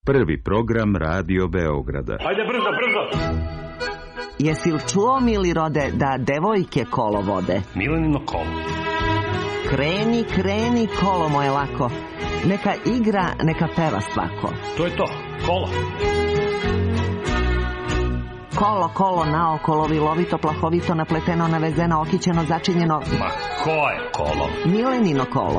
Prvi program Radio Beograda. Hajde brzo, brzo! Jesi li čuo, mili rode, da devojke kolo vode? Milenino kolo. Kreni, kreni, kolo moje lako. Neka igra, neka peva svako. To je to, kolo. Kolo, kolo, naokolo, vilovito, plahovito, napleteno, navezeno, okićeno, začinjeno. Ma ko je kolo? Milenino kolo.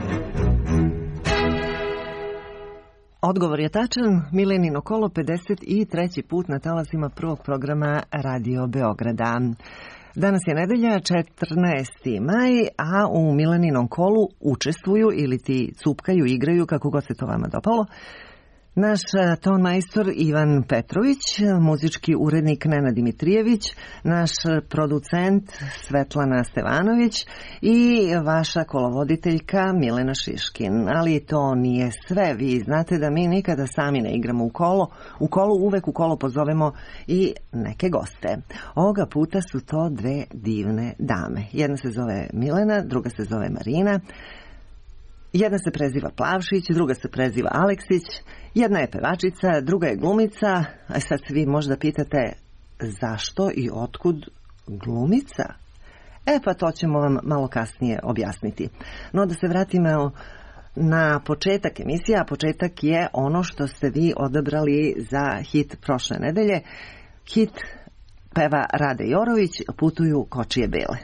Odgovor je tačan. Milenino kolo, 53. put na talasima prvog programa Radio Beograda. Danas je nedelja, 14. maj, a u Mileninom kolu učestvuju ili ti cupkaju, igraju, kako god se to vama dopalo, naš ton majstor Ivan Petrović, muzički urednik Nenad Dimitrijević, naš producent Svetlana Stevanović i vaša kolovoditeljka Milena Šiškin. Ali to nije sve. Vi znate da mi nikada sami ne igramo u kolo. U kolu uvek u kolo pozovemo i neke goste. Ovoga puta su to dve divne dame. Jedna se zove Milena, druga se zove Marina. Jedna se preziva Plavšić, druga se preziva Aleksić, jedna je pevačica, druga je glumica. A sad se vi možda pitate zašto i otkud glumica? Pa to ćemo vam malo kasnije objasniti. No da se vratimo na početak emisije, a početak je ono što ste vi odabrali za hit prošle nedelje. Hit peva Rade Jorović, Putuju kočije bele.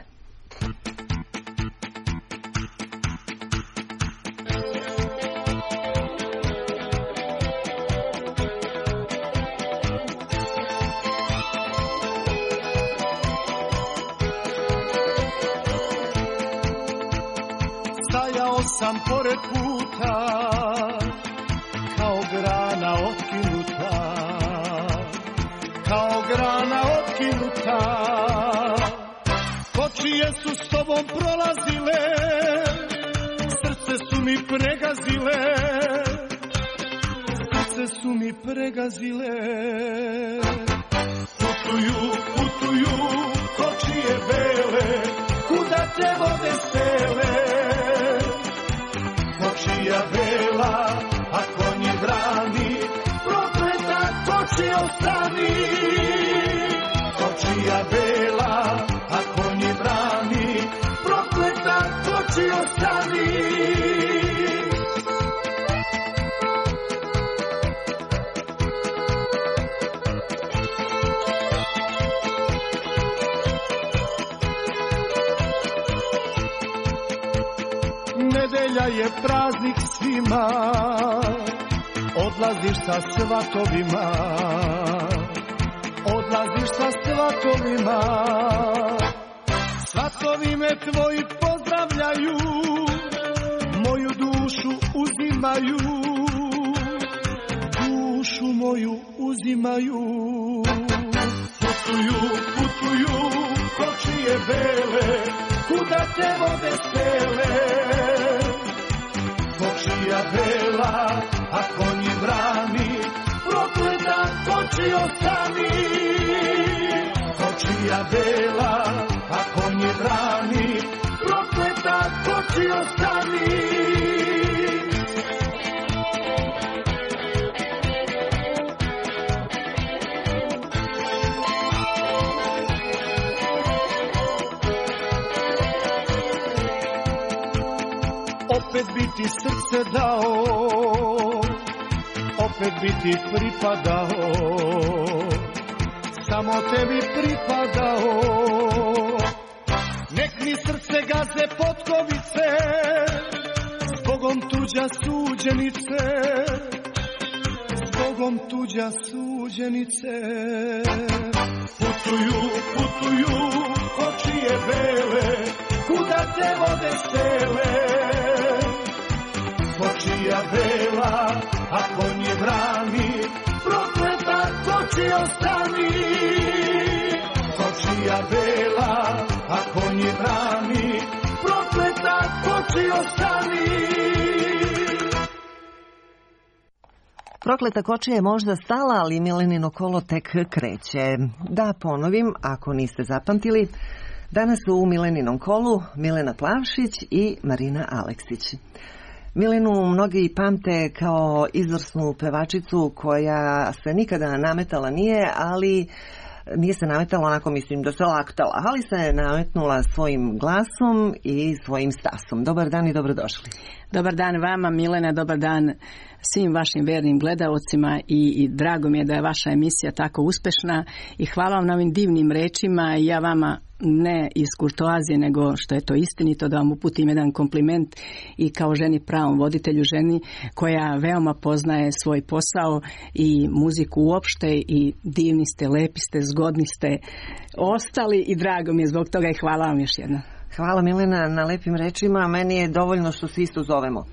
Sam pored puta, kao grana otkinuta, kao grana otkinuta. Kočije su s tobom prolazile, srce su mi pregazile, srce su mi pregazile. Putuju, putuju, kočije bele, kuda te vode sele. Kočija bela, a konji brani, prokleta koči ostani. Kočija bela, a konji brani, prokleta koči ostani. Nedelja je praznik svima, odlaziš sa svatovima, odlaziš sa svatovima. Svatovi me tvoji pozdravljaju, moju dušu uzimaju, dušu moju uzimaju. Putuju, putuju, kočije bele, kuda te vode sele. Kočija bela, a konji brani, prokleta koči ostani. Kočija bela, a konji brani, prokleta koči ostani. Opet bi ti srce dao, opet bi ti pripadao, samo tebi pripadao. Nek mi srce gaze potkovice, zbogom tuđa suđenice, zbogom tuđa suđenice. Putuju, putuju, kočije bele, kuda te vode sele. Kočija bela, a konji brani, prokleta koči ostani. Kočija bela, a konji brani, prokleta koči ostani. Prokleta kočija je možda stala, ali Milenino kolo tek kreće. Da ponovim, ako niste zapamtili, danas su u Mileninom kolu Milena Plavšić i Marina Aleksić. Milenu mnogi pamte kao izvrsnu pevačicu koja se nikada nametala nije, ali nije se nametala onako, mislim da se laktala, ali se nametnula svojim glasom i svojim stasom. Dobar dan i dobrodošli. Dobar dan vama, Milena, dobar dan svim vašim vernim gledaocima i drago mi je da je vaša emisija tako uspešna i hvala vam na ovim divnim rečima i ja vama ne iz kurtoazije nego što je to istinito da vam uputim jedan kompliment i kao ženi, pravom voditelju, ženi koja veoma poznaje svoj posao i muziku uopšte i divni ste, lepi ste, zgodni ste ostali i drago mi je zbog toga i hvala vam još jednom. Hvala Milena na lepim rečima, meni je dovoljno što se isto zovemo.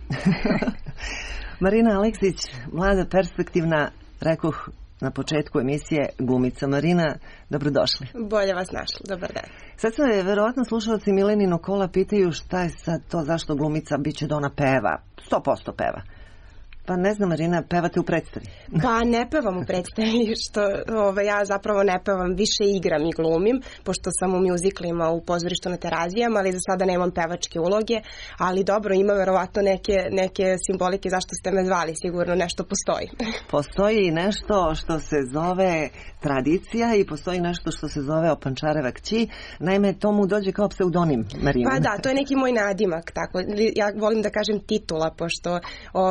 Marina Aleksić, mlada, perspektivna, rekoh na početku emisije, glumica. Marina, dobrodošli. Bolje vas našli, dobar dan. Sad se verovatno slušalci Milenino kola pitaju šta je sad to, zašto glumica, bit će da ona peva, 100% peva. Pa ne znam, Marina, pevate u predstavi? Pa ne pevam u predstavi, što ja zapravo ne pevam, više igram i glumim, pošto sam u mjuziklima u pozorištu na Terazijama, ali za sada nemam pevačke uloge, ali dobro, ima verovatno neke simbolike zašto ste me zvali, sigurno nešto postoji. Postoji nešto što se zove tradicija i postoji nešto što se zove Opančareva kći, naime tomu dođe kao pseudonim, Marina. Pa da, to je neki moj nadimak, tako, ja volim da kažem titula, pošto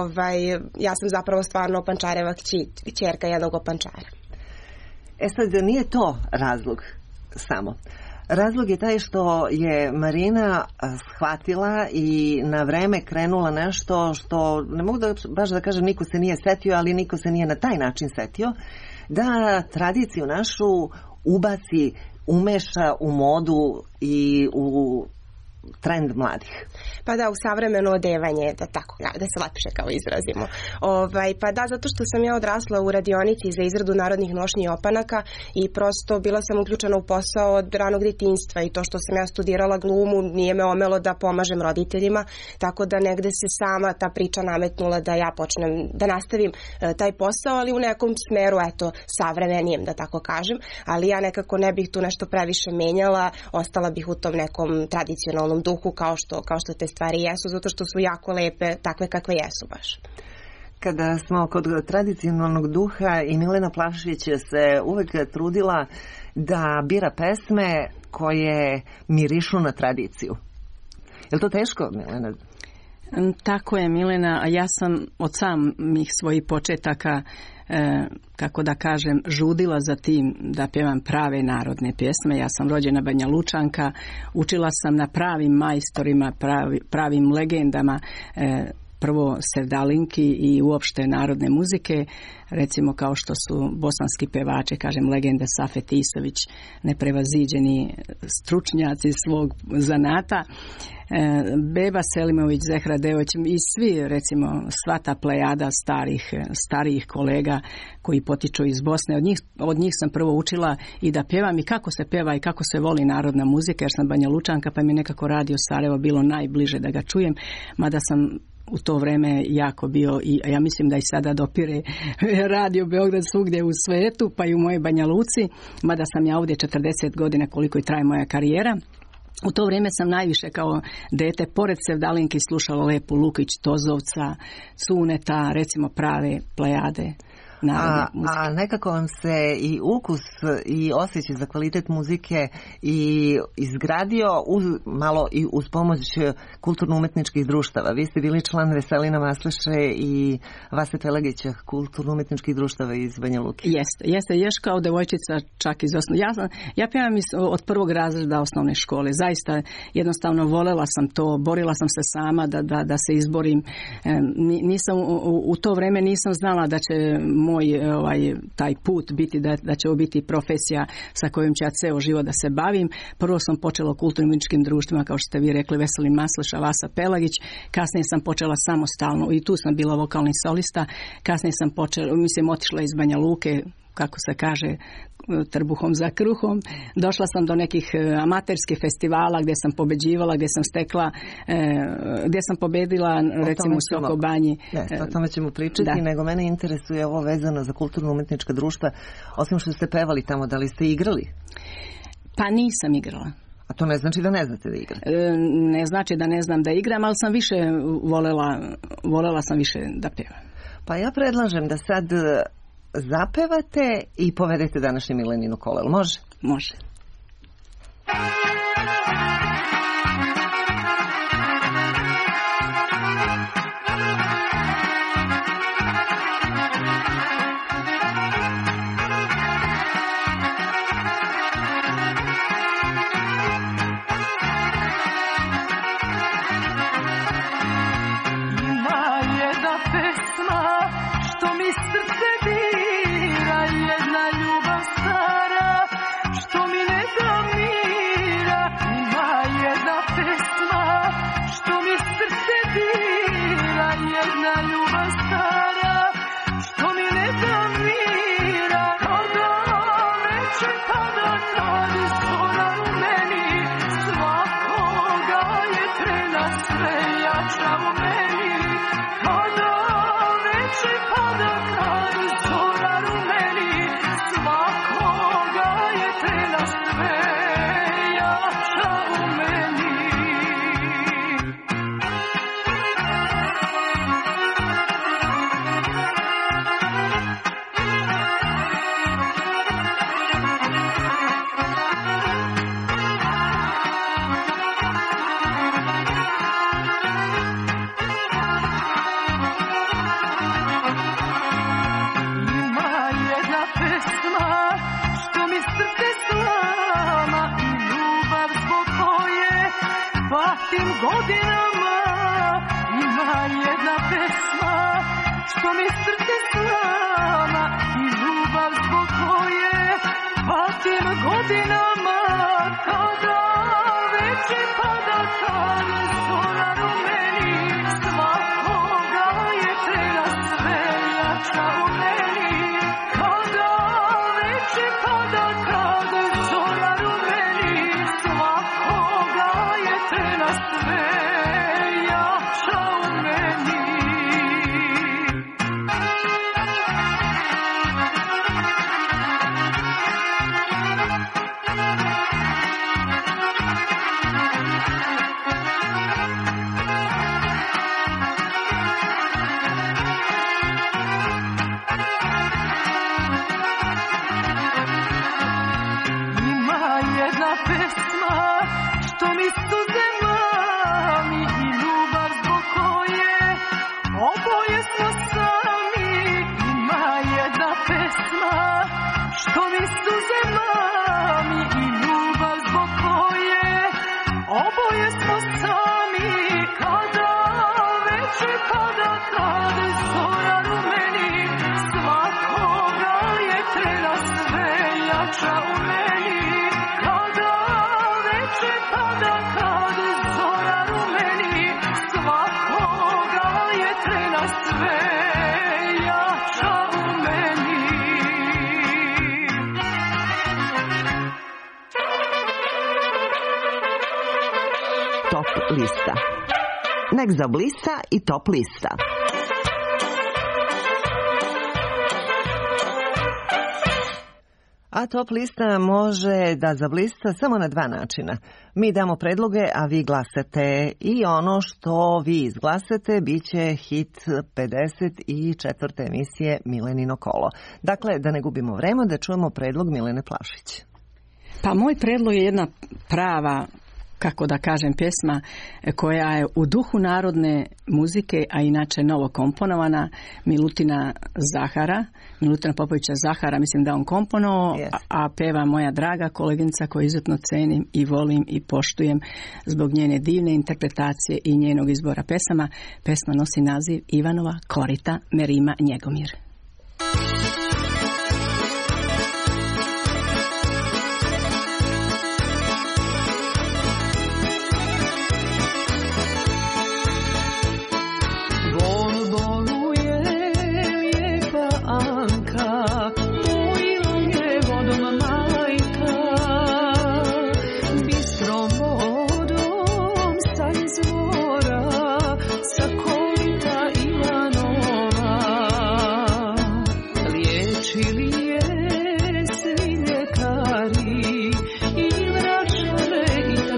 ja sam zapravo stvarno Opančareva kćerka jednog Opančara. E sad, nije to razlog samo. Razlog je taj što je Marina shvatila i na vreme krenula nešto što, ne mogu baš da kažem niko se nije setio, ali niko se nije na taj način setio, da tradiciju našu ubaci, umeša u modu i u trend mladih. Pa da, u savremeno odevanje, da se lepše kao izrazimo. Pa da, zato što sam ja odrasla u radionici za izradu narodnih nošnji i opanaka i prosto bila sam uključena u posao od ranog detinjstva i to što sam ja studirala glumu nije me omelo da pomažem roditeljima, tako da negde se sama ta priča nametnula da ja počnem da nastavim taj posao, ali u nekom smeru, savremenijem, da tako kažem, ali ja nekako ne bih tu nešto previše menjala, ostala bih u tom nekom tradicionalnom duhu kao što te stvari jesu, zato što su jako lepe, takve kakve jesu baš. Kada smo kod tradicionalnog duha i Milena Plavšić se uvek trudila da bira pesme koje mirišu na tradiciju. Je li to teško, Milena? Tako je, Milena, a ja sam od samih svojih početaka, kako da kažem, žudila za tim da pjevam prave narodne pjesme. Ja sam rođena Banja Lučanka, učila sam na pravim majstorima, pravim legendama, prvo sevdalinki i uopšte narodne muzike, recimo kao što su bosanski pevači, kažem legende Safet Isović, neprevaziđeni stručnjaci svog zanata, Beba Selimović, Zehra Devoć i svi, recimo, sva ta plejada starijih kolega koji potiču iz Bosne. Od njih sam prvo učila i da pjevam i kako se pjeva i kako se voli narodna muzika, jer sam Banja Lučanka, pa mi nekako Radio Sarajevo bilo najbliže da ga čujem, mada sam u to vreme jako bio i ja mislim da i sada dopire Radio Beograd svugdje u svetu, pa i u mojoj Banja Luci, mada sam ja ovdje 40 godina koliko i traje moja karijera. U to vrijeme sam najviše kao dete, pored sevdalinki, slušala Lepu Lukić, Tozovca, Cuneta, recimo prave plejade. A nekako vam se i ukus i osjećaj za kvalitet muzike i izgradio malo i uz pomoć kulturno-umetničkih društava. Vi ste bili član Veselina Masleše i Vase Pelagića, kulturno-umetničkih društava iz Banja Luke. Jeste, još kao devojčica čak iz osnovne. Ja pjevam od prvog razreda osnovne škole. Zaista jednostavno volela sam to, borila sam se sama da se izborim. Nisam, u to vrijeme nisam znala da će moj taj put biti, da će ovo biti profesija sa kojom ću ja ceo život da se bavim. Prvo sam počela u kulturno-umetničkim društvima, kao što ste vi rekli, Veselin Masleša, Vasa Pelagić. Kasnije sam počela samostalno i tu sam bila vokalni solista. Kasnije sam otišla iz Banja Luke, kako se kaže, trbuhom za kruhom. Došla sam do nekih amaterskih festivala gdje sam pobeđivala, gdje sam stekla, gdje sam pobedila recimo u Sokobanji. O tome ćemo pričati, nego mene interesuje ovo vezano za kulturno-umetnička društva. Osim što ste pevali tamo, da li ste igrali? Pa nisam igrala. A to ne znači da ne znate da igrate? Ne znači da ne znam da igram, ali sam više volela sam više da pevam. Pa ja predlažem da sad zapevate i povedete današnje Milenino kolo. Može? Može. Lista. Nek zablista i top lista. A top lista može da zablista samo na dva načina. Mi damo predloge, a vi glasate i ono što vi izglasate bit će hit 54. emisije Milenino kolo. Dakle, da ne gubimo vreme, da čujemo predlog Milene Plavšić. Pa moj predlog je jedna prava, kako da kažem, pjesma koja je u duhu narodne muzike, a inače novo komponovana, Milutina Popovića Zahara, mislim da on komponovao, a peva moja draga koleginica koju izuzetno cenim i volim i poštujem zbog njene divne interpretacije i njenog izbora pesama. Pesma nosi naziv Ivanova korita Merima Njegomir. I vraćale i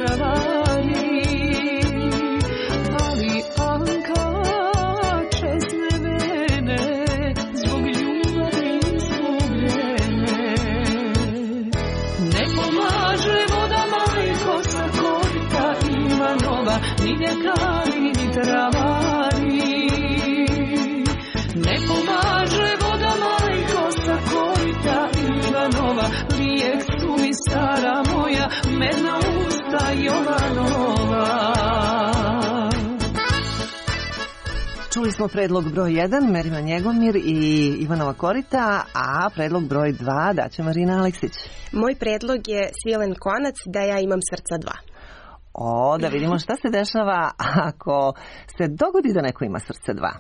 mljekari travari. Ne pomaže voda majko sa korita Ivanova, lijek su mi stara moja, medna usta Jovanova. Čuli smo predlog broj 1, Merima Njegomir i Ivanova korita, a predlog broj 2 daće Marina Aleksić. Moj predlog je Svilen konac, Da ja imam srca 2. O, da vidimo šta se dešava ako se dogodi da neko ima srce 2.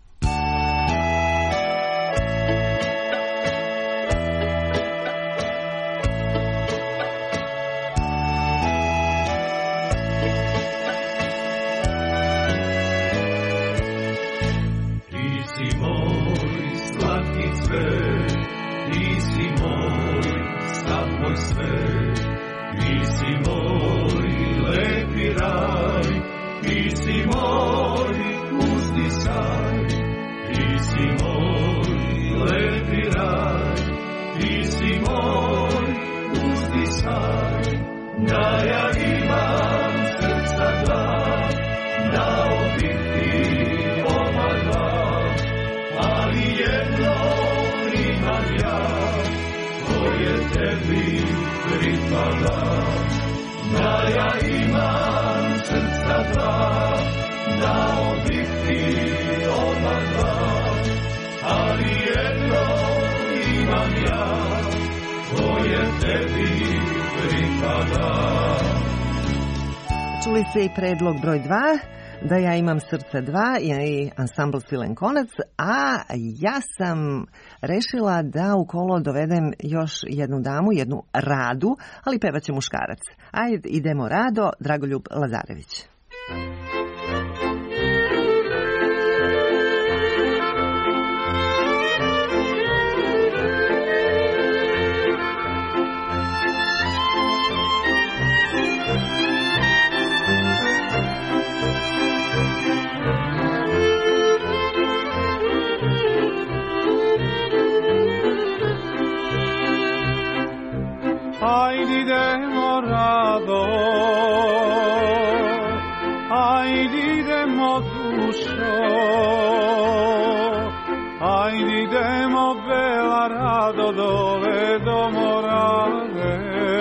Ti si moj, sav moj sve, ti si moj lepi raj, ti si moj uzdisaj, ti si moj lepi raj, ti si moj uzdisaj, da ja imam srca dva, da obiti oba dva, ali jedno imam ja, koje tebi pripada. Da ja imam srca dva, da obiti oba dva, ali jedno imam ja, koje tebi pripada. Čuli ste i predlog broj 2, Da ja imam srce 2 i ansambl Svilen konac, a ja sam rešila da u kolo dovedem još jednu damu, jednu Radu, ali pevaće muškarac. Ajde, idemo Rado, Dragoljub Lazarević. Ajde idemo Rado, ajde idemo dušo, ajde idemo bela Rado dole do Morave,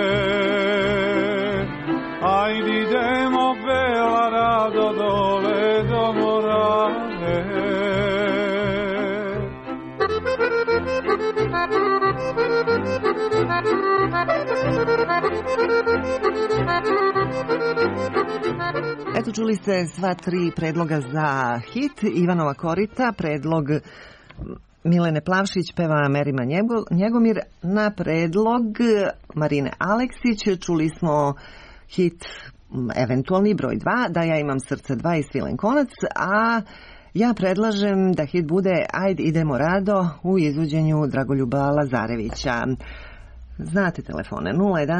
ajde idemo bela Rado dole do Morave. Eto, čuli ste sva tri predloga za hit. Ivanova korita, predlog Milene Plavšić, peva Merima Njegomir. Na predlog Marine Aleksić čuli smo hit eventualni broj 2, Da ja imam srce 2 i Svilen konac, a ja predlažem da hit bude Ajde idemo Rado u izvođenju Dragoljuba Lazarevića. Znate telefone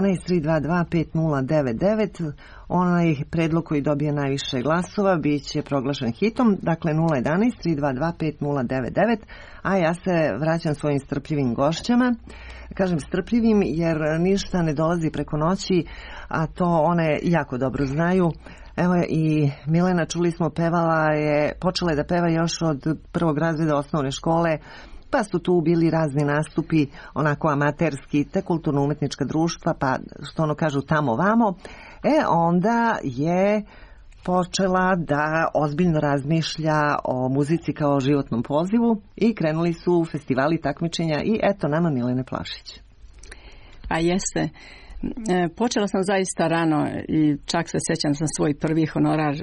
011-322-5099, onaj predlog koji dobije najviše glasova bit će proglašen hitom, dakle 011-322-5099, a ja se vraćam svojim strpljivim gošćama. Kažem strpljivim jer ništa ne dolazi preko noći, a to one jako dobro znaju. Evo i Milena, čuli smo, počela je da peva još od prvog razreda osnovne škole, pa su tu bili razni nastupi, onako amaterski, te kulturno-umetnička društva, pa što ono kažu tamo vamo. Onda je počela da ozbiljno razmišlja o muzici kao životnom pozivu i krenuli su festivali, takmičenja i eto nama Milene Plavšić. A jeste. Počela sam zaista rano i čak se sjećam sam svoj prvi honorar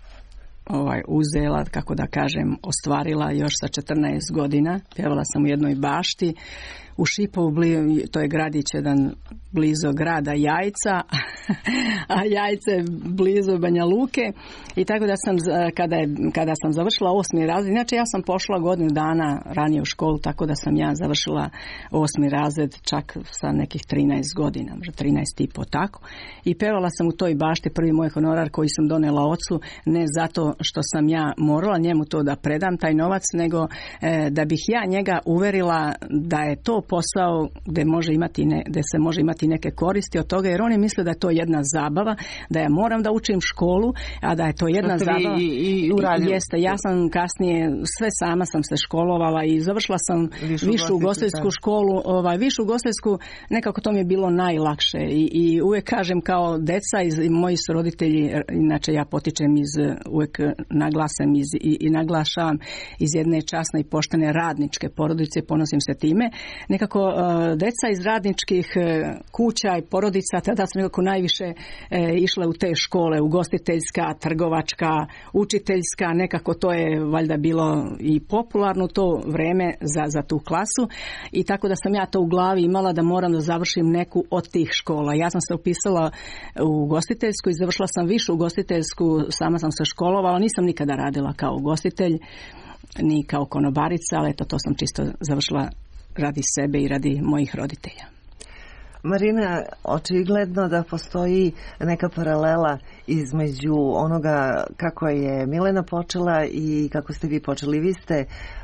uzela, kako da kažem, ostvarila još sa 14 godina. Pjevala sam u jednoj bašti u Šipovu, to je gradić jedan blizu grada Jajca, a Jajce blizu Banja Luke. I tako da sam, kada sam završila 8. razred, inače ja sam pošla godinu dana ranije u školu, tako da sam ja završila 8. razred čak sa nekih 13 godina, možda 13 i po tako. I pevala sam u toj bašti prvi moj honorar koji sam donela ocu, ne zato što sam ja morala njemu to da predam, taj novac, nego da bih ja njega uverila da je to posao gde se može imati neke koristi od toga, jer oni misle da je to jedna zabava, da ja moram da učim školu, a da je to jedna zabava. Jeste, ja sam kasnije sve sama sam se školovala i završila sam višu ugostiteljsku školu, višu ugostiteljsku, nekako to mi je bilo najlakše i uvijek kažem kao deca i moji su roditelji, inače ja potičem uvijek naglasam i naglašavam iz jedne časne i poštene radničke porodice, ponosim se time. Nekako deca iz radničkih kuća i porodica, tada sam nekako najviše išla u te škole, ugostiteljska, trgovačka, učiteljska, nekako to je valjda bilo i popularno to vreme za tu klasu i tako da sam ja to u glavi imala da moram da završim neku od tih škola. Ja sam se upisala u ugostiteljsku i završila sam višu ugostiteljsku, sama sam se školovala, nisam nikada radila kao ugostitelj ni kao konobarica, ali to sam čisto završila radi sebe i radi mojih roditelja. Marina, očigledno da postoji neka paralela između onoga kako je Milena počela i kako ste vi počeli. Vi ste,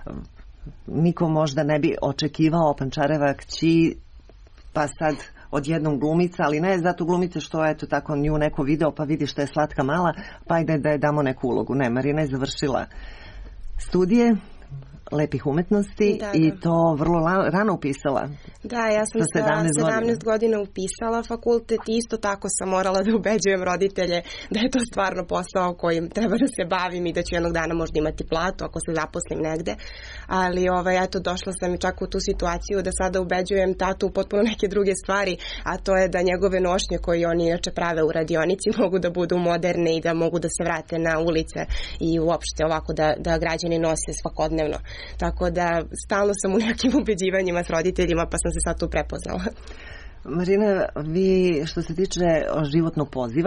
niko možda ne bi očekivao Pančareva kći, pa sad odjednom glumica, ali ne zato glumice što eto tako nju neko video pa vidi što je slatka mala, pa ajde da je damo neku ulogu. Ne, Marina je završila studije lepih umetnosti i to vrlo rano upisala. Da, ja sam sa 17 godina upisala fakultet i isto tako sam morala da ubeđujem roditelje da je to stvarno posao kojim treba da se bavim i da ću jednog dana možda imati platu ako se zaposlim negde. Ali eto, došla sam i čak u tu situaciju da sada ubeđujem tatu u potpuno neke druge stvari, a to je da njegove nošnje koje oni inače prave u radionici mogu da budu moderne i da mogu da se vrate na ulice i uopšte ovako da građani nose svakodnevno. Tako da stalno sam u nekim ubeđivanjima s roditeljima, pa sam se sad tu prepoznala. Marina, vi što se tiče životnog poziva,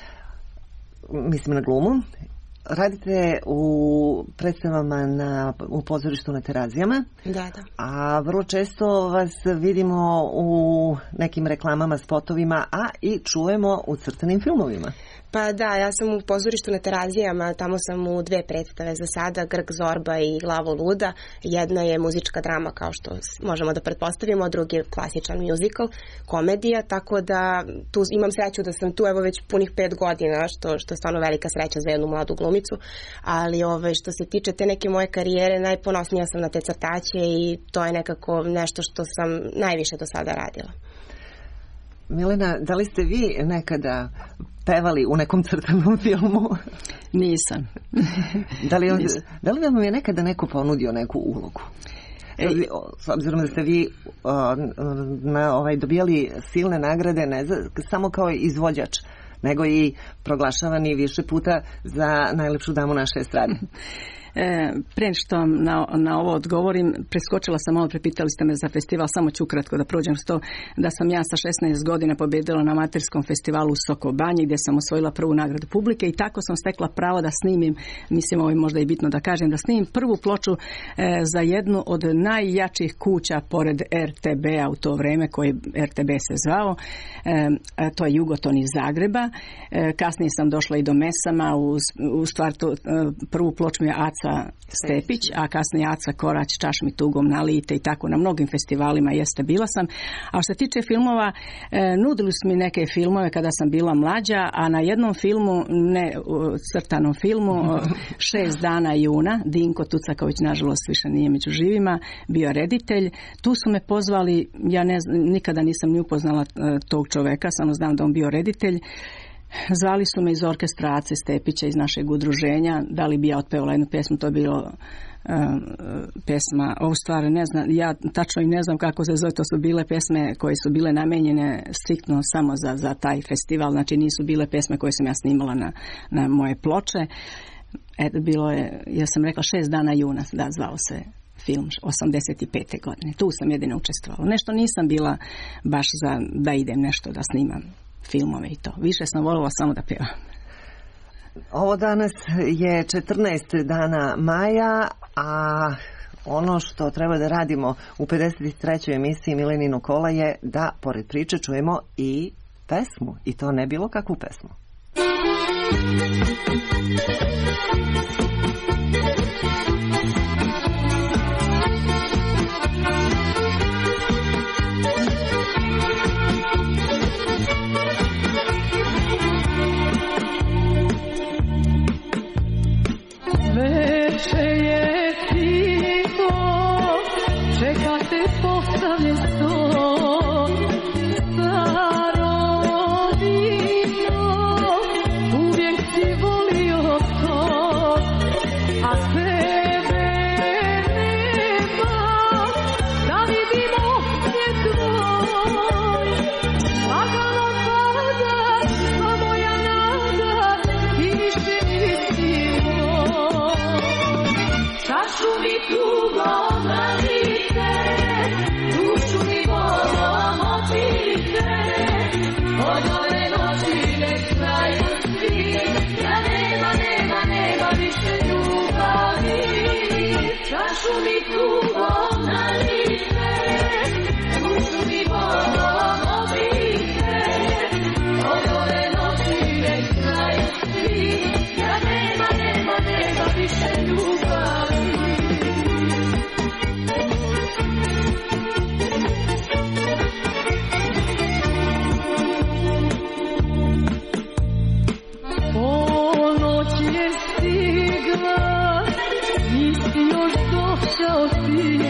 mislim na glumu, radite u predstavama u pozorištu na Terazijama. Da. A vrlo često vas vidimo u nekim reklamama, spotovima, a i čujemo u crtanim filmovima. Pa da, ja sam u pozorištu na Terazijama, tamo sam u 2 predstave za sada, Grk Zorba i Glavo luda. Jedna je muzička drama kao što možemo da pretpostavimo, a drugi je klasičan musical, komedija, tako da tu imam sreću da sam tu evo već punih 5 godina, što je stvarno velika sreća za jednu mladu glumicu, ali što se tiče te neke moje karijere, najponosnija sam na te crtaće i to je nekako nešto što sam najviše do sada radila. Milena, da li ste vi nekada pevali u nekom crtanom filmu? Nisam. Da li vam je nekada neko ponudio neku ulogu? S obzirom da ste vi dobijali silne nagrade ne samo kao izvođač, nego i proglašavani više puta za najlepšu damu naše estrade. Prije što na ovo odgovorim, preskočila sam malo, prepitali ste me za festival, samo ću ukratko da prođem s to, da sam ja sa 16 godina pobjedila na amaterskom festivalu u Sokobanji gdje sam osvojila prvu nagradu publike i tako sam stekla pravo da snimim, mislim ovo je možda i bitno da kažem, da snimim prvu ploču za jednu od najjačih kuća pored RTB-a u to vreme, koji RTB se zvao, to je Jugoton iz Zagreba. Kasnije sam došla i do Mesama, u stvari prvu ploču mi je Aca Stepić, a kasnije Aca Korać, Čaš mi tugom nalijte i tako na mnogim festivalima bila sam. A što se tiče filmova, nudili su mi neke filmove kada sam bila mlađa, a na jednom filmu, ne crtanom filmu, 6 dana juna, Dinko Tucaković nažalost više nije među živima, bio reditelj. Tu su me pozvali, ja nikada nisam ni upoznala tog čoveka, samo znam da on bio reditelj. Zvali su me iz orkestra Ace Stepića iz našeg udruženja, da li bi ja otpevala jednu pjesmu, to je bilo pjesma, ovu stvar ne znam, ja tačno i ne znam kako se zove, to su bile pjesme koje su bile namenjene striktno samo za taj festival, znači nisu bile pjesme koje sam ja snimala na moje ploče. Bilo je, ja sam rekla 6 dana juna, da, zvao se film 85. godine. Tu sam jedino učestvovala. Nešto nisam bila baš da idem nešto da snimam filmove i to. Više sam voljela samo da pevam. Ovo danas je 14 dana maja, a ono što treba da radimo u 53. emisiji Milenino kola je da pored priče čujemo i pesmu. I to ne bilo kakvu pesmu. postavljen sto, staro vino, uvijek si volio to, a tebe nema, da vidimo svijet tvoj. Lagano pada sva moja nada i više nisi moj. Čašu mi tugo nalite, dušu mi bolom opite, od ove noći nek traju svi, da nema više ljubavi. Čašu mi tugo nalite, dušu mi bolom opite, od ove noći nek traju svi, da nema više ljubavi. Ponoć je stigla, nisi još došao ti,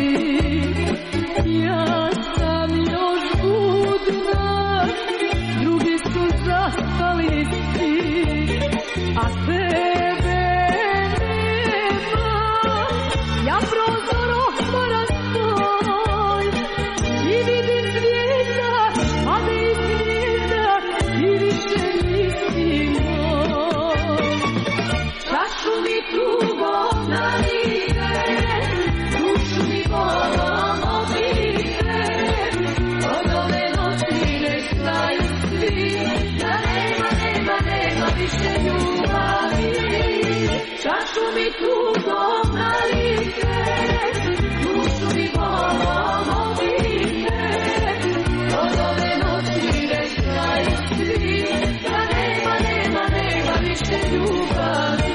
ja sam još budna, drugi su zaspali svi, a tebe nema. Ja prozor otvara svoj i vidim zvijezda, pade iz gnijezda i više nisi moj. Čašu mi tugo nalite, dušu mi bolom opite, od ove noći nek traju svi, da nema više ljubavi. Čašu mi tugo nalite, dušu mi bolom opite, od ove noći nek traju svi, da nema više ljubavi.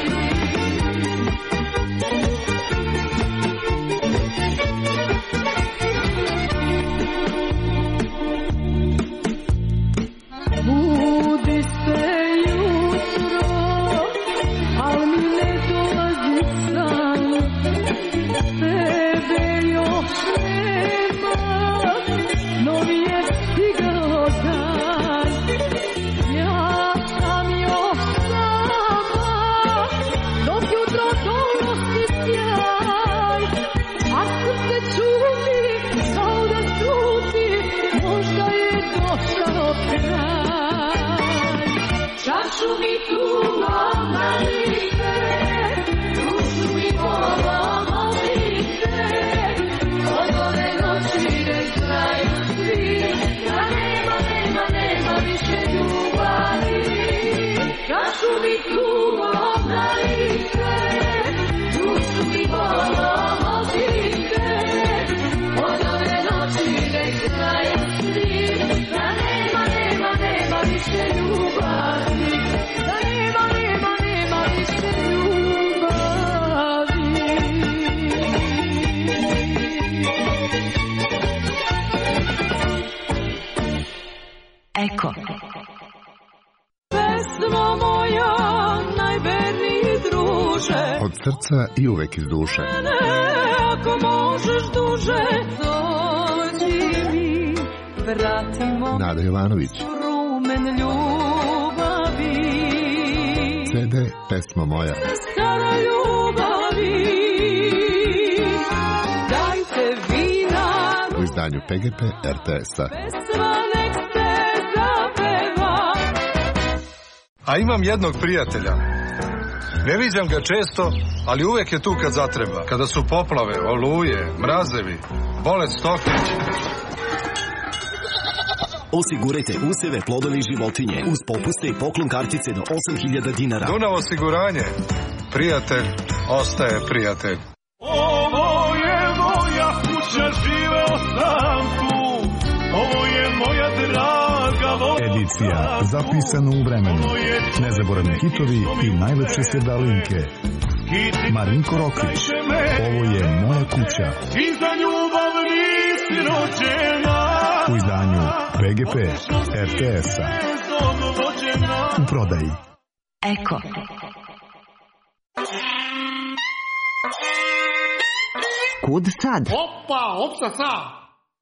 Budi se jutro, al mi ne dolazi san, tebe još nema, novi je stigao dan. Ja sam još sama, dok jutro donosi sjaj, a srce čuti, kao da šuti, možda je došao kraj. Čašu mi tugo nalite, dušu mi bolom opite, od ove noći nek traju svi, da nema više ljubavi. Čašu mi tugo nalite, dušu mi bolom opite, od ove noći nek traju svi, da nema više ljubavi. Da nema više ljubavi. Eko. Pesmo moja, najverniji druže, Od srca i uvek iz duše. ako možeš duže, dođi mi, vratimo Nada Jovanović. rumen ljubavi. CD Pesma moja. Stara ljubavi, dajte vina, U izdanju PGP RTS-a. pesma nek se zapeva. A imam jednog prijatelja. Ne viđam ga često, ali uvek je tu kad zatreba. Kada su poplave, oluje, mrazevi, bolest stoke. Osigurajte useve, plodove i životinje uz popuste i poklon kartice do 8.000 dinara. Dunav osiguranje. Prijatelj ostaje prijatelj. Ovo je moja kuća, živeo sam tu. Ovo je moja draga voda. Edicija zapisana u vremenu. Nezaboravni hitovi i najlepše sevdalinke. Marinko Roklić. Ovo je moja kuća. I za ljubav nisi rođena. U izdanju PGP RTS-a. U prodaji. Eko. Kud sad? Opa, opsa sa.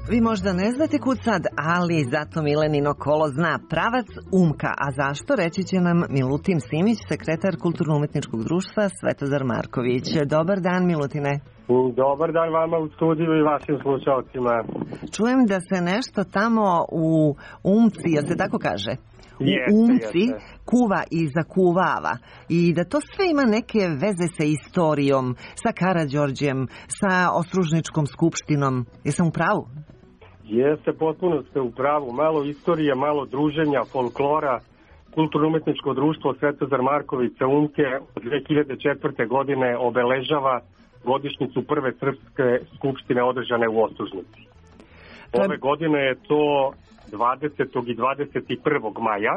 Vi možda ne znate kud sad, ali zato Milenino kolo zna pravac Umka. A zašto? Reći će nam Milutin Simić, sekretar Kulturno-umetničkog društva Svetozar Marković. Dobar dan, Milutine. Dobar dan vama u studiju i vašim slušalcima. Čujem da se nešto tamo u Umci, jel se tako kaže? U Umci kuva i zakuvava i da to sve ima neke veze sa istorijom, sa Karađorđem, sa Ostružničkom skupštinom. Jesam u pravu? Jeste, potpuno ste u pravu. Malo istorije, malo druženja, folklora. Kulturno-umetničko društvo Svetozar Marković sa Umke od 2004. godine obeležava godišnjicu prve srpske skupštine održane u Ostružnici. Ove godine je to 20. i 21. maja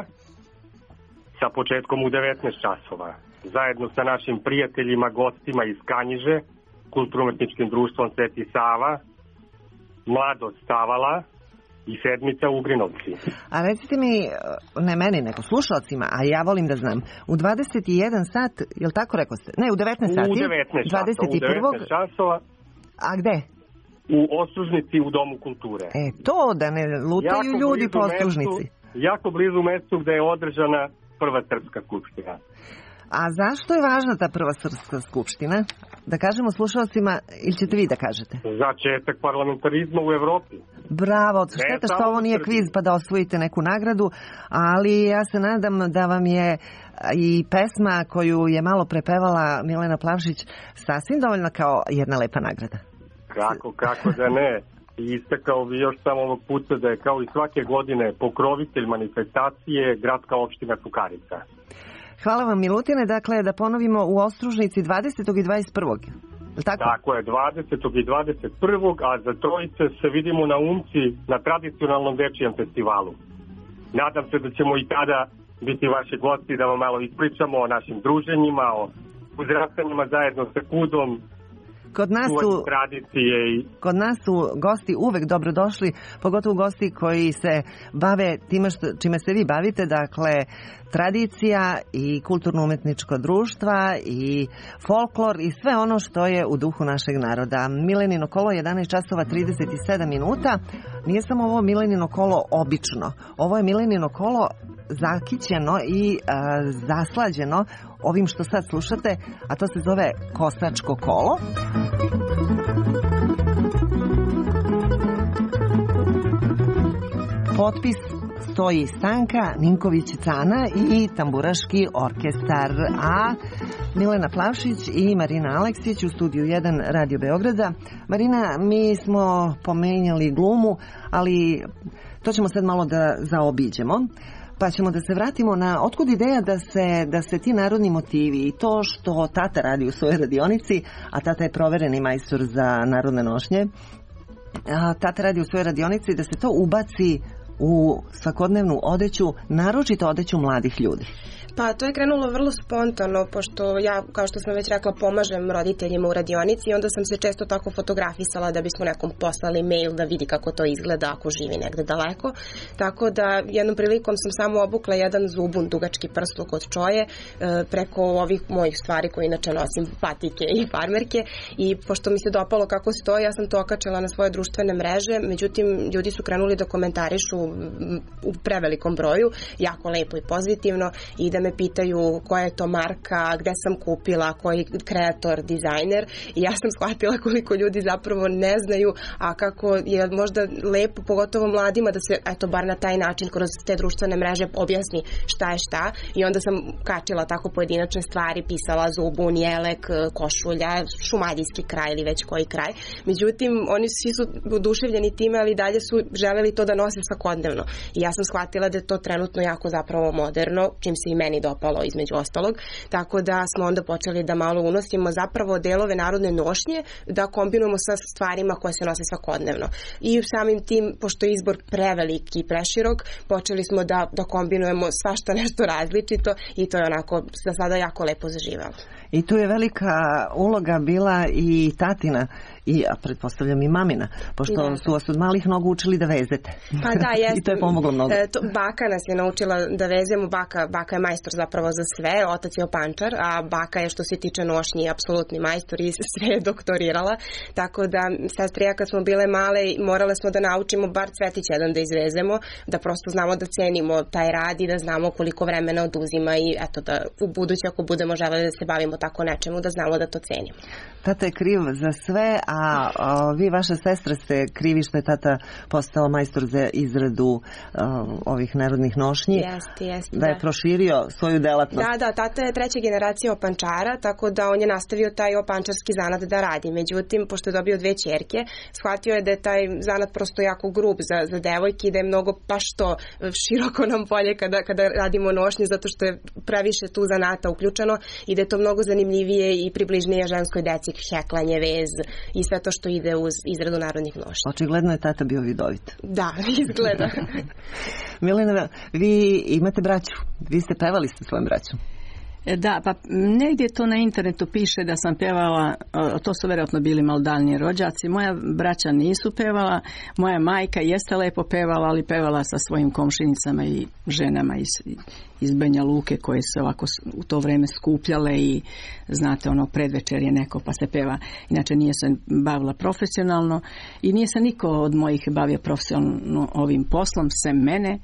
sa početkom u 19 časova. Zajedno sa našim prijateljima, gostima iz Kanjiže, Kulturno-umetničkim društvom Sveti Sava, Mladost Stavala i Sedmica u Ugrinovci. A recite mi, ne meni, nego slušalcima, a ja volim da znam, u 21 sat, je li tako rekao ste? Ne, u 19 sati? U 19 časova. 21. časova. A gde? U Ostružnici u Domu kulture. To da ne lutaju ljudi po Ostružnici. Jako blizu mestu gde je održana prva srpska skupština. A zašto je važna ta prva srpska skupština? Da kažemo slušalcima, ili ćete vi da kažete? Začetak parlamentarizma u Evropi. Bravo, šteta što ovo nije kviz pa da osvojite neku nagradu, ali ja se nadam da vam je i pesma koju je malo prepevala Milena Plavšić sasvim dovoljna kao jedna lepa nagrada. Kako da ne. I istakao bi još samo ovog puta da je kao i svake godine pokrovitelj manifestacije gradska opština Čukarica. Hvala vam, Milutine. Dakle, da ponovimo, u Ostružnici 20. i 21. Tako? Tako je, 20. i 21. A za trojice se vidimo na Umci na tradicionalnom dečijem festivalu. Nadam se da ćemo i tada biti vaši gosti da vam malo ispričamo o našim druženjima, o uzrastanjima zajedno sa Kudom. Kod nas su gosti uvek dobrodošli, pogotovo gosti koji se bave time čime se vi bavite, dakle tradicija i kulturno-umetničko društva i folklor i sve ono što je u duhu našeg naroda. Milenino kolo 11 časova 37 minuta. Nije samo ovo Milenino kolo obično. Ovo je Milenino kolo zakićeno i zaslađeno ovim što sad slušate, a to se zove Kosačko kolo. Potpis stoji Stanka Ninković-Cana i Tamburaški orkestar, a Milena Plavšić i Marina Aleksić u studiju 1 Radio Beograda. Marina, mi smo pomenjali glumu, ali to ćemo sad malo da zaobiđemo. Pa ćemo da se vratimo na otkud ideja da se ti narodni motivi i to što tata radi u svojoj radionici, a tata je provereni majstor za narodne nošnje, tata radi u svojoj radionici, da se to ubaci u svakodnevnu odeću, naročito odeću mladih ljudi. Pa to je krenulo vrlo spontano, pošto ja, kao što sam već rekla, pomažem roditeljima u radionici i onda sam se često tako fotografisala da bismo nekom poslali mail da vidi kako to izgleda ako živi negde daleko. Tako da jednom prilikom sam samo obukla jedan zubun, dugački prsluk od čoje preko ovih mojih stvari koje inače nosim, patike i farmerke, i pošto mi se dopalo kako stoji, ja sam to okačila na svoje društvene mreže. Međutim, ljudi su krenuli da komentarišu u prevelikom broju, jako lepo i pozitivno, i da me pitaju koja je to marka, gde sam kupila, koji kreator, dizajner, i ja sam shvatila koliko ljudi zapravo ne znaju, a kako je možda lepo, pogotovo mladima, da se, eto, bar na taj način kroz te društvene mreže objasni šta je šta, i onda sam kačila tako pojedinačne stvari, pisala zubun, jelek, košulja, šumadijski kraj ili već koji kraj. Međutim, oni svi su oduševljeni time, ali dalje su želeli to da nose svakodnevno. I ja sam shvatila da je to trenutno jako zapravo moderno, čim se i meni dopalo između ostalog, tako da smo onda počeli da malo unosimo zapravo delove narodne nošnje, da kombinujemo sa stvarima koje se nose svakodnevno. I samim tim, pošto je izbor preveliki i preširok, počeli smo da kombinujemo svašta nešto različito, i to je onako za sada jako lepo zaživalo. I tu je velika uloga bila i tatina i ja pretpostavljam i mamina, pošto su vas od malih nogu učili da vezete. Pa da, jeste. I to je pomoglo mnogo. Baka nas je naučila da vezemo, baka je majstor zapravo za sve, otac je opančar, a baka je što se tiče nošnji apsolutni majstor i sve je doktorirala, tako da sestre ja kad smo bile male morale smo da naučimo bar cvetić jedan da izvezemo, da prosto znamo da cenimo taj rad i da znamo koliko vremena oduzima i eto da u buduće ako budemo želeli da se bavimo tako nečemu da znamo da to cenimo. Tata je kriv za sve, a vi, vaša sestra, ste krivi što je tata postao majstor za izradu ovih narodnih nošnji. Jeste. Da je proširio svoju delatnost. Da, tata je treća generacija opančara, tako da on je nastavio taj opančarski zanat da radi. Međutim, pošto je dobio 2 ćerke, shvatio je da je taj zanat prosto jako grub za devojke i da je mnogo baš to široko nam polje kada radimo nošnje, zato što je previše tu zanata uključeno i da je to mnogo zanimljivije i približnije ženskoj deci, heklanje, vez i sve to što ide uz izradu narodnih nošnji. Očigledno je tata bio vidovit. Da, izgleda. Milena, vi imate braću. Vi ste pevali sa svojim braćom. Da, pa negdje to na internetu piše da sam pevala, to su vjerojatno bili malo daljnji rođaci, moja braća nisu pevala, moja majka jeste lepo pevala, ali pevala sa svojim komšinicama i ženama iz Banja Luke koje se ovako u to vrijeme skupljale i znate ono predvečer je neko pa se peva, inače nije se bavila profesionalno i nije se niko od mojih bavio profesionalno ovim poslom, sem mene.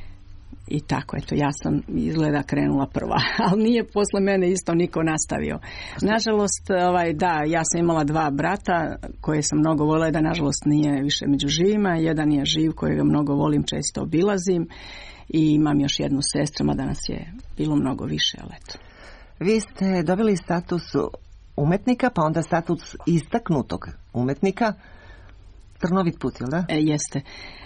I tako, eto, ja sam izgleda krenula prva, ali nije posle mene isto niko nastavio. Nažalost, da, ja sam imala 2 brata koje sam mnogo volila, jedan nažalost nije više među živima, jedan je živ kojega mnogo volim, često obilazim i imam još jednu sestru, mada nas je bilo mnogo više, ali eto. Vi ste dobili status umetnika, pa onda status istaknutog umetnika. Trnovit put, jel da? Jeste.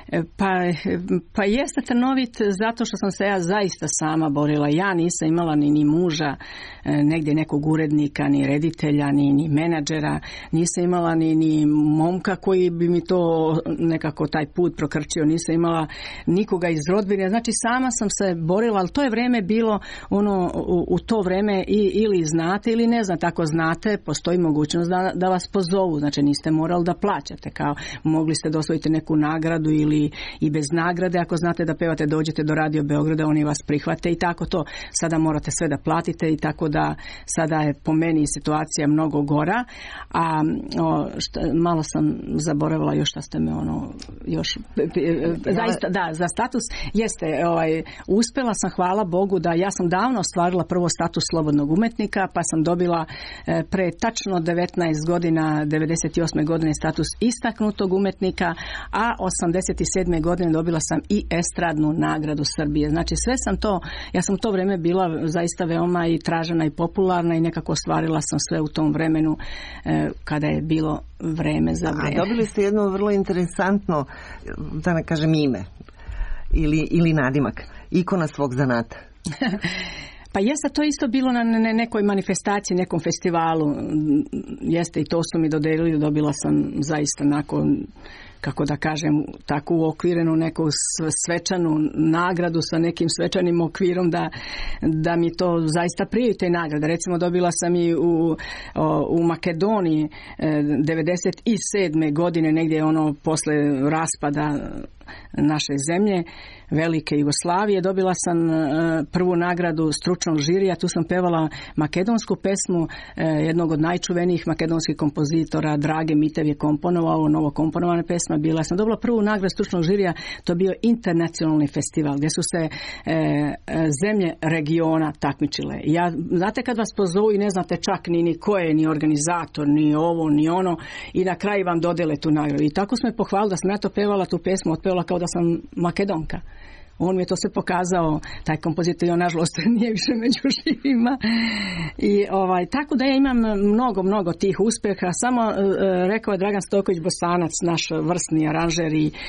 Pa jeste trnovit zato što sam se ja zaista sama borila. Ja nisam imala ni muža, negdje nekog urednika, ni reditelja, ni menadžera. Nisam imala ni momka koji bi mi to nekako taj put prokrčio. Nisam imala nikoga iz rodbine. Znači sama sam se borila, ali to je vrijeme bilo ono u to vrijeme ili znate ili ne znate. Ako znate, postoji mogućnost da vas pozovu. Znači niste morali da plaćate. Kao mogli ste da osvojite neku nagradu ili i bez nagrade, ako znate da pevate dođete do Radio Beograda, oni vas prihvate i tako to. Sada morate sve da platite i tako da sada je po meni situacija mnogo gora, a malo sam zaboravila još šta ste me još zaista, da, za status jeste, uspjela sam, hvala Bogu, da ja sam davno ostvarila prvo status slobodnog umetnika, pa sam dobila pre tačno 19 godina, 98. godine status istaknutog umetnika, a 87. godine dobila sam i estradnu nagradu Srbije. Znači sve sam to, ja sam u to vrijeme bila zaista veoma i tražena i popularna i nekako ostvarila sam sve u tom vremenu kada je bilo vreme za vreme. A dobili ste jedno vrlo interesantno, da ne kažem ime, ili nadimak, ikona svog zanata. Pa jeste, to isto bilo na nekoj manifestaciji, nekom festivalu. Jeste, i to su mi dodelili, dobila sam zaista nakon, kako da kažem, tako uokvirenu neku svečanu nagradu sa nekim svečanim okvirom da mi to zaista prije te nagrade. Recimo dobila sam i u Makedoniji 97. godine, negdje posle raspada naše zemlje, velike Jugoslavije, dobila sam prvu nagradu stručnog žirija, tu sam pevala makedonsku pesmu jednog od najčuvenijih makedonskih kompozitora, Drage Mitev je komponovao, novo komponovana pesma, bila sam dobila prvu nagradu stručnog žirija, to je bio internacionalni festival gdje su se zemlje regiona takmičile. Znate kad vas pozovu i ne znate čak ni ko je, ni organizator, ni ovo, ni ono, i na kraju vam dodele tu nagradu. I tako smo je pohvalili da sam ja to pevala tu pesmu, otpevala kao da sam Makedonka. On mi je to sve pokazao, taj kompozitor, i on nažalost nije više među živima. I tako da ja imam mnogo tih uspjeha. Samo rekao je Dragan Stojković Bosanac, naš vrsni aranžer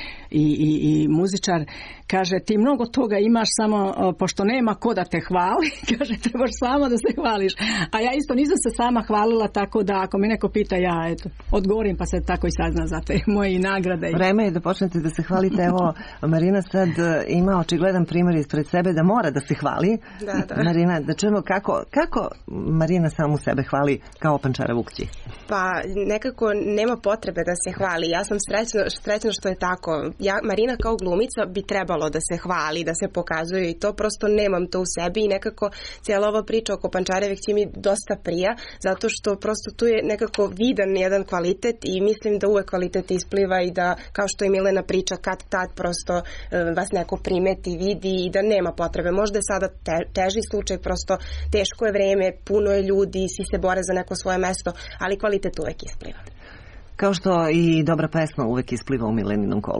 i muzičar, kaže ti mnogo toga imaš, samo pošto nema ko da te hvali, kaže trebaš sama da se hvališ. A ja isto nisam se sama hvalila, tako da ako me neko pita, ja odgovorim, pa se tako i sazna za te moje nagrade. Vreme je da počnete da se hvalite. Evo, Marina sad ima ima očigledan primjer ispred sebe da mora da se hvali. Da. Marina, da čujemo kako Marina samu sebe hvali kao Opančara Vukći. Pa nekako nema potrebe da se hvali. Ja sam srećna što je tako. Marina kao glumica bi trebalo da se hvali, da se pokazuje i to prosto nemam to u sebi i nekako cijela ova priča oko Pančare Vukći mi dosta prija, zato što prosto tu je nekako vidan jedan kvalitet i mislim da uvek kvalitet ispliva i da, kao što je Milena priča, kad tad prosto vas neko primeti, vidi i da nema potrebe. Možda je sada teži slučaj, prosto teško je vreme, puno je ljudi, svi se bore za neko svoje mesto, ali kvalitet uvek ispliva. Kao što i dobra pesma uvek ispliva u Mileninom kolu.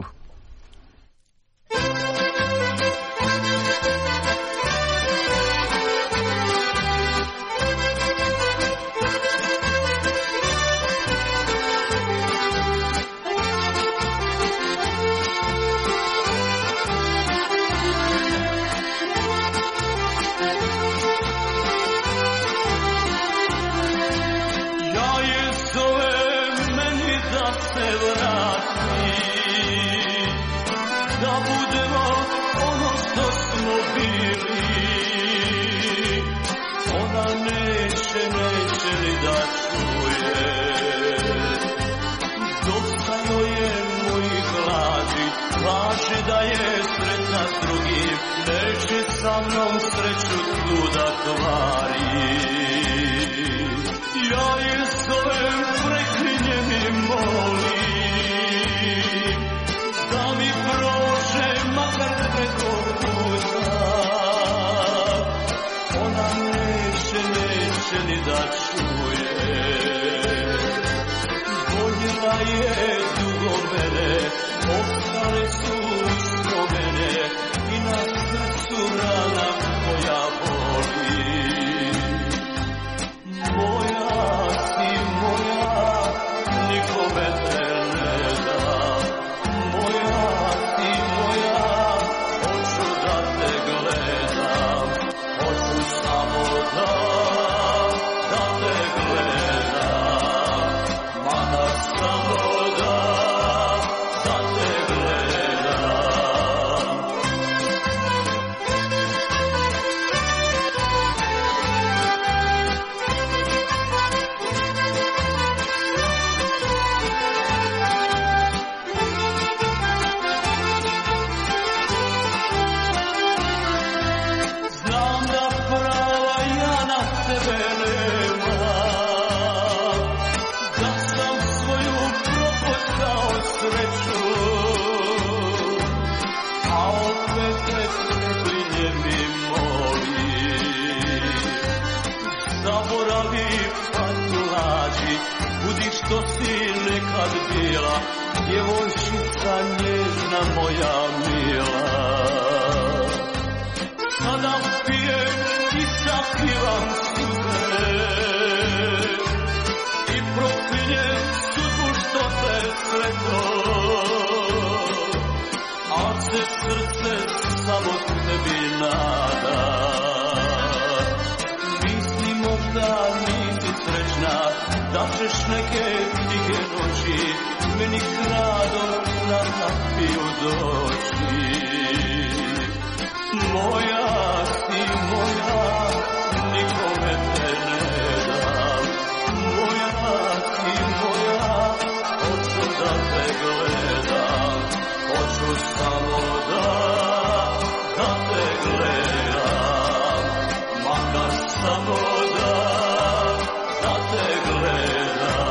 Da je sretna s drugim, neće sa mnom sreću tu da kvari. Ja je zovem, preklinjem i molim da mi prođe makar preko puta. Ona neće ni da čuje. Voljela je dugo mene, ostale su spomene i na srcu rana koja boli. Moja si moja, nikome te ne da. Moja si moja, hoću da te gledam. Hoću samo da te gledam. Mada samo da te gledam. Znam da prava ja na tebe nemam, da sam svoju propustao sreću, a opet te preklinjem i molim. Zaboravi pa tulađi, budi što si nekad bila, djevojčica nježna moja mila. Kada pijem i sapivam suze i proklinjem sudbu što te sretno, a se srce samo tebi nada. Misli možda nisi srećna, da ćeš neke tihe noći meni krado na napiju doći. Moja si moja, nikome te ne dam. Moja si moja, hoću da te gledam. Hoću samo da te gledam. Makar samo da te gledam.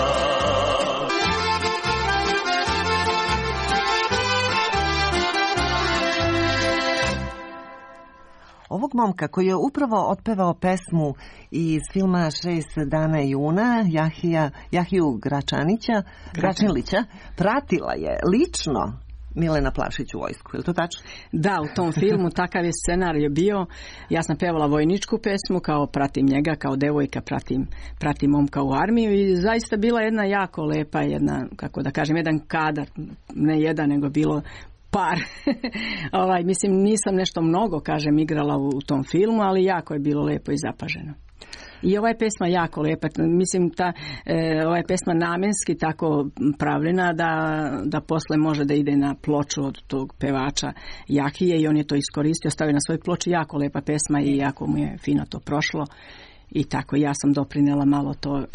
Ovog momka koji je upravo otpevao pesmu iz filma 6 dana juna, Jahiju Gračanilića, pratila je lično Milena Plavšić u vojsku, je li to tačno? Da, u tom filmu takav je scenarij bio. Ja sam pevala vojničku pesmu, kao pratim njega, kao devojka pratim momka u armiju i zaista bila jedna jako lepa, kako da kažem, jedan kadar, ne jedan, nego bilo par. Mislim, nisam nešto mnogo, kažem, igrala u tom filmu, ali jako je bilo lepo i zapaženo. I ova je pesma jako lepa, mislim ova je pesma namenski tako pravljena da posle može da ide na ploču od tog pevača Jahije i on je to iskoristio, stavio na svoj ploči, jako lepa pesma i jako mu je fino to prošlo i tako ja sam doprinela malo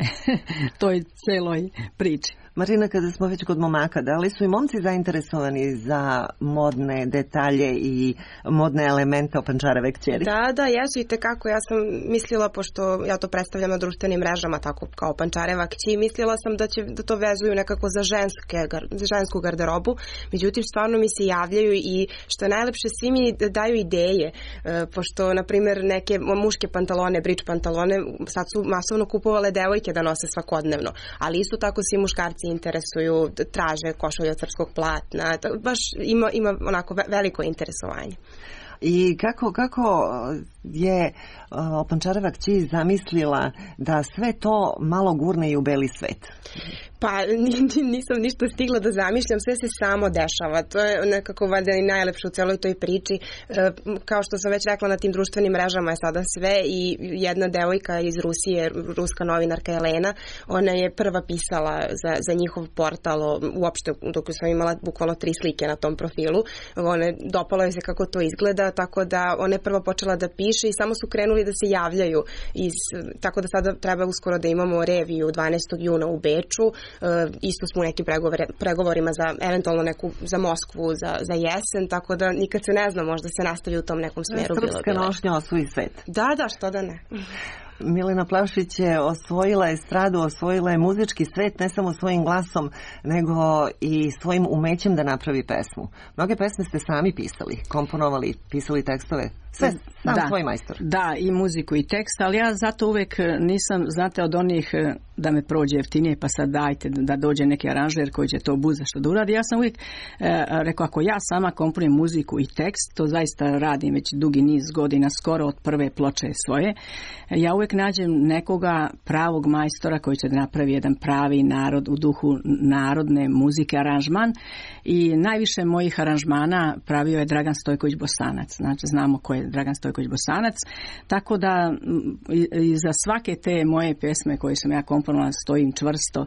toj celoj priči. Marina, kada smo već kod momaka, da li su i momci zainteresovani za modne detalje i modne elemente Opančareve kćeri? Da, jesu i tekako. Ja sam mislila, pošto ja to predstavljam na društvenim mrežama, tako kao Opančareva kći, mislila sam da to vezuju nekako za žensku garderobu. Međutim, stvarno mi se javljaju i što je najlepše, svi mi daju ideje. Pošto, na primjer, neke muške pantalone, bridge pantalone, sad su masovno kupovale devojke da nose svakodnevno. Ali isto tako svi muškarci interesuju, traže košulje od srpskog platna, baš ima onako veliko interesovanje. I kako je Opančareva kći zamislila da sve to malo gurne i u beli svet? Pa nisam ništa stigla da zamišljam, sve se samo dešava. To je nekako valjda i najlepše u celoj toj priči. Kao što sam već rekla, na tim društvenim mrežama je sada sve i jedna devojka iz Rusije, ruska novinarka Elena, ona je prva pisala za njihov portal, uopšte dok sam imala bukvalno 3 slike na tom profilu. Dopalo je se kako to izgleda, tako da ona je prva počela da piše i samo su krenuli da se javljaju. Tako da sada treba uskoro da imamo reviju 12. juna u Beču. Isto smo u nekim pregovorima za eventualno neku za Moskvu za jesen, tako da nikad se ne zna, možda se nastavi u tom nekom smeru. Srpska nošnja osvoji svet. Da, što da ne. Milena Plavšić je osvojila estradu, osvojila je muzički svet ne samo svojim glasom, nego i svojim umećem da napravi pesmu. Mnoge pesme ste sami pisali, komponovali, pisali tekstove. Sve sam svoj majstor. Da, i muziku i tekst, ali ja zato uvek nisam, znate, od onih da me prođe jeftinije, pa sad dajte da dođe neki aranžer koji će to buzašto da uradi. Ja sam uvijek rekao, ako ja sama komponujem muziku i tekst, to zaista radim već dugi niz godina, skoro od prve ploče svoje, ja uvijek nađem nekoga pravog majstora koji će da napravi jedan pravi narod u duhu narodne muzike, aranžman, i najviše mojih aranžmana pravio je Dragan Stojković Bosanac. Znači, znamo ko je Dragan Stojković Bosanac, tako da i za svake te moje pesme koje sam ja komponovala stojim čvrsto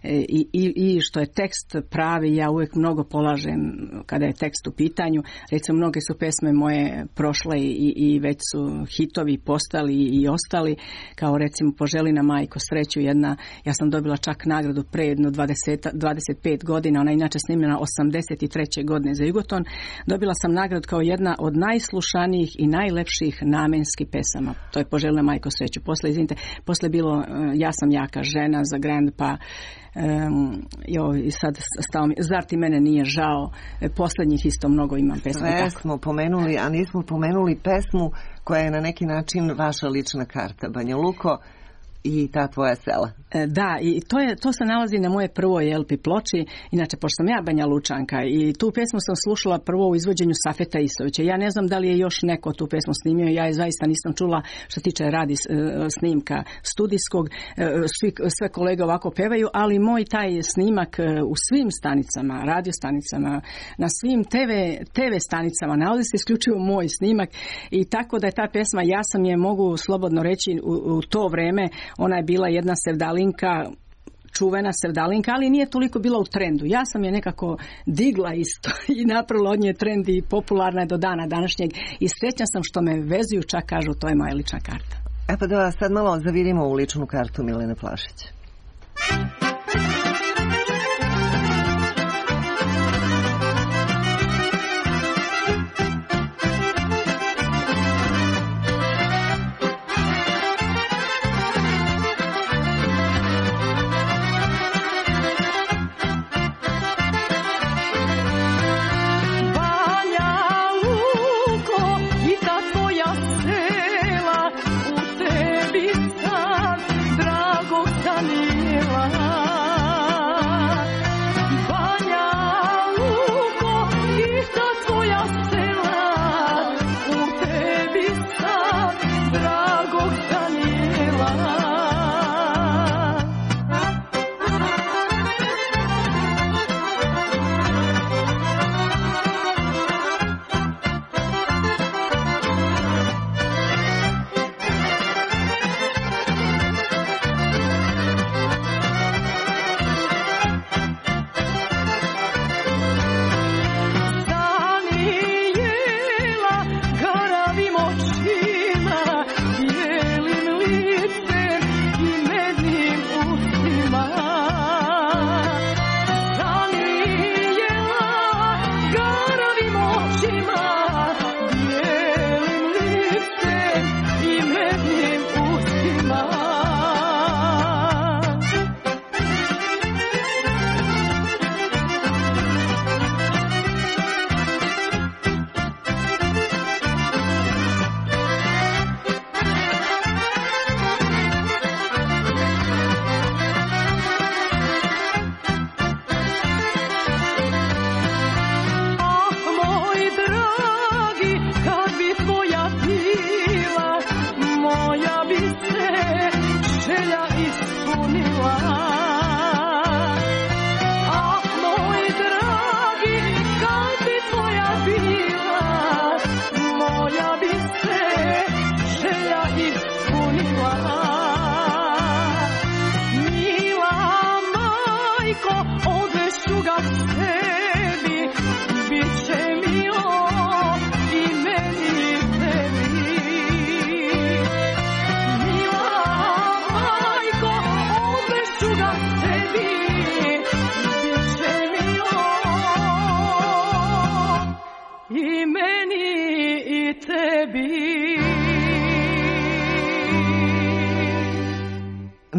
i što je tekst pravi, ja uvijek mnogo polažem kada je tekst u pitanju. Recimo, mnoge su pesme moje prošle i već su hitovi postali i ostali, kao recimo Poželi na majko sreću, ja sam dobila čak nagradu pre jedno 25 godina, ona je inače snimljena 83. godine za Jugoton, dobila sam nagradu kao jedna od najslušanijih i najlepših namenskih pesama. To je Poželi na majko sreću. Posle je bilo Ja sam jaka žena za Grand, pa i sad stao mi, zar ti mene nije žao, poslednjih isto mnogo imam pesma. Sve smo pomenuli, a nismo pomenuli pesmu koja je na neki način vaša lična karta, Banja Luko i ta tvoja sela. Da, i to se nalazi na moje prvoj LP ploči. Inače, pošto sam ja Banja Lučanka i tu pesmu sam slušala prvo u izvođenju Safeta Isovića. Ja ne znam da li je još neko tu pesmu snimio, ja je zaista nisam čula što tiče radi snimka studijskog. Sve kolege ovako pevaju, ali moj taj snimak u svim stanicama, radio stanicama, na svim TV stanicama nalazi se isključivo moj snimak, i tako da je ta pesma, ja sam je, mogu slobodno reći, u to vreme ona je bila jedna sevdalinka, čuvena sevdalinka, ali nije toliko bila u trendu. Ja sam je nekako digla isto i napravila od nje trend i popularna je do dana današnjeg i srećna sam što me vezuju, čak kažu to je moja lična karta. Pa da vas sad malo zavirimo u ličnu kartu Milene Plavšić. Dragog Danijela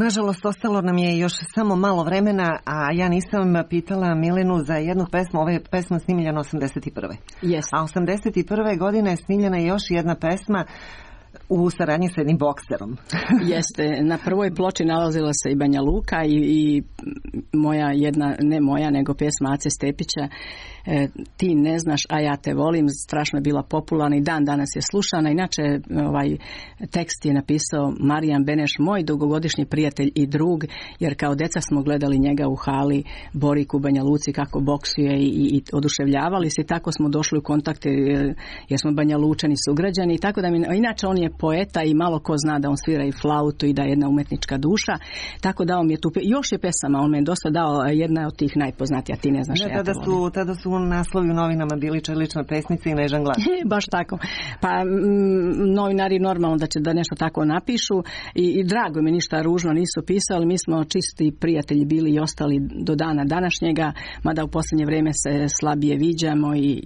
Nažalost, ostalo nam je još samo malo vremena, a ja nisam pitala Milenu za jednu pesmu. Ova je pesma snimljena 81. Yes. A 81. godine je snimljena još jedna pesma u saradnji sa jednim bokserom. Jeste, na prvoj ploči nalazila se i Banja Luka i moja jedna, ne moja, nego pjesma Ace Stepića, Ti ne znaš, a ja te volim, strašno je bila popularna i dan danas je slušana. Inače, ovaj tekst je napisao Marijan Beneš, moj dugogodišnji prijatelj i drug, jer kao deca smo gledali njega u hali Borik u Banja Luci kako boksuje i oduševljavali se, i tako smo došli u kontakte jer smo Banja Lučani sugrađani, tako da inače on je poeta i malo ko zna da on svira i flautu i da je jedna umetnička duša, tako da on je tu, još je pesama, on me je dosta dao, jedna od tih najpoznatija, Ti ne znaš, ja te volim. Tada su naslovi u novinama bili Čelična pesnica i Nežan glas. Baš tako. Pa novinari normalno da nešto tako napišu i drago mi, ništa ružno nisu pisali, mi smo čisti prijatelji bili i ostali do dana današnjega, mada u posljednje vrijeme se slabije viđamo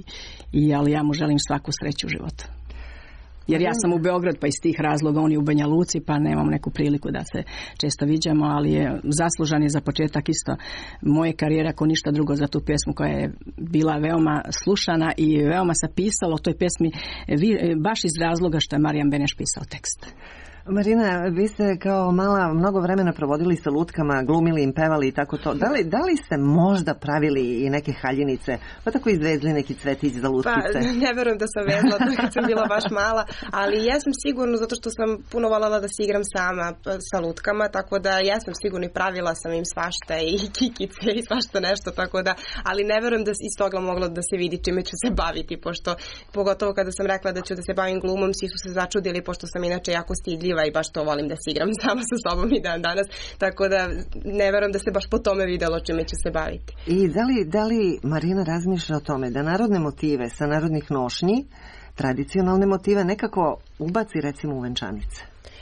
ali ja mu želim svaku sreću u životu. Jer ja sam u Beograd, pa iz tih razloga, on je u Banja Luci, pa nemam neku priliku da se često viđamo, ali je zaslužan je za početak isto moje karijere, ako ništa drugo, za tu pjesmu koja je bila veoma slušana i veoma se pisalo o toj pjesmi baš iz razloga što je Marijan Beneš pisao tekst. Marina, vi ste kao mala mnogo vremena provodili sa lutkama, glumili im, pevali i tako to. Da li ste možda pravili i neke haljinice, pa tako izvezli neki cvetić za lutkice? Pa ne verujem da sam vezla to kad sam bila baš mala, ali jesam sigurno zato što sam puno voljela da se igram sama sa lutkama, tako da jesam sigurno i pravila sam im svašta i kikice i svašta nešto, tako da, ali ne verujem da iz toga moglo da se vidi čime ću se baviti, pošto pogotovo kada sam rekla da ću da se bavim glumom, svi su se začudili, pošto sam inače jako stidljiva i baš to volim da se igram sama sa sobom i dan danas, tako da ne verujem da se baš po tome videlo čime ću se baviti. I da li Marina razmišlja o tome da narodne motive sa narodnih nošnji, tradicionalne motive nekako ubaci recimo u venčanice?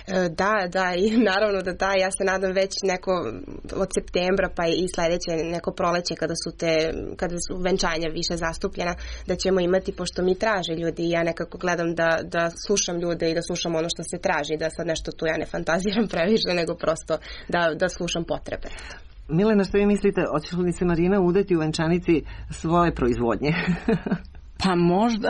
Da, i naravno da, ja se nadam već neko od septembra pa i sledeće neko proleće kada su venčanja više zastupljena, da ćemo imati, pošto mi traže ljudi i ja nekako gledam da slušam ljude i da slušam ono što se traži, da sad nešto tu ja ne fantaziram previše, nego prosto da slušam potrebe. Milena, što vi mislite, hoće li se Marina udeti u venčanici svoje proizvodnje? Pa možda.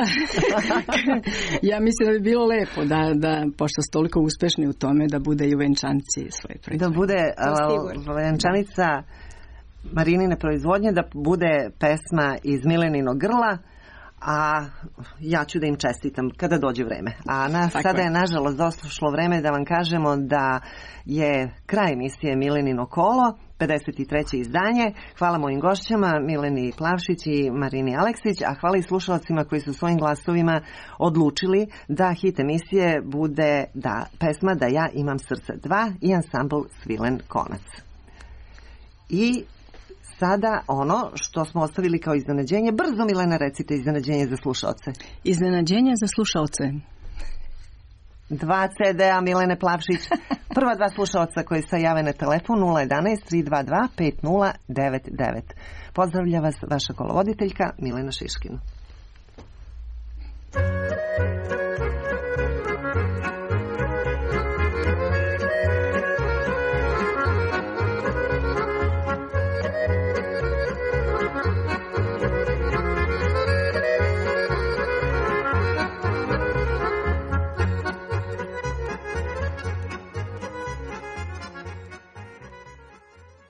Ja mislim da bi bilo lepo da pošto ste toliko uspešni u tome, da bude i u venčanici svoje proizvodnje. Da bude venčanica Marinine proizvodnje, da bude pesma iz Mileninog grla, a ja ću da im čestitam kada dođe vreme. A sada je nažalost došlo vreme da vam kažemo da je kraj emisije Milenino kolo, 53. izdanje. Hvala mojim gošćama Mileni Plavšić i Marini Aleksić, a hvala i slušalcima koji su svojim glasovima odlučili da hit emisije bude pesma Da ja imam srce 2 i ansambl Svilen konac. I sada ono što smo ostavili kao iznenađenje, brzo Milena recite iznenađenje za slušaoce. Iznenađenje za slušaoce. 2 CD-a Milene Plavšić. Prva 2 slušaoca koji se jave na telefon 011 322 5099. Pozdravlja vas vaša kolovoditeljka Milena Šiškin.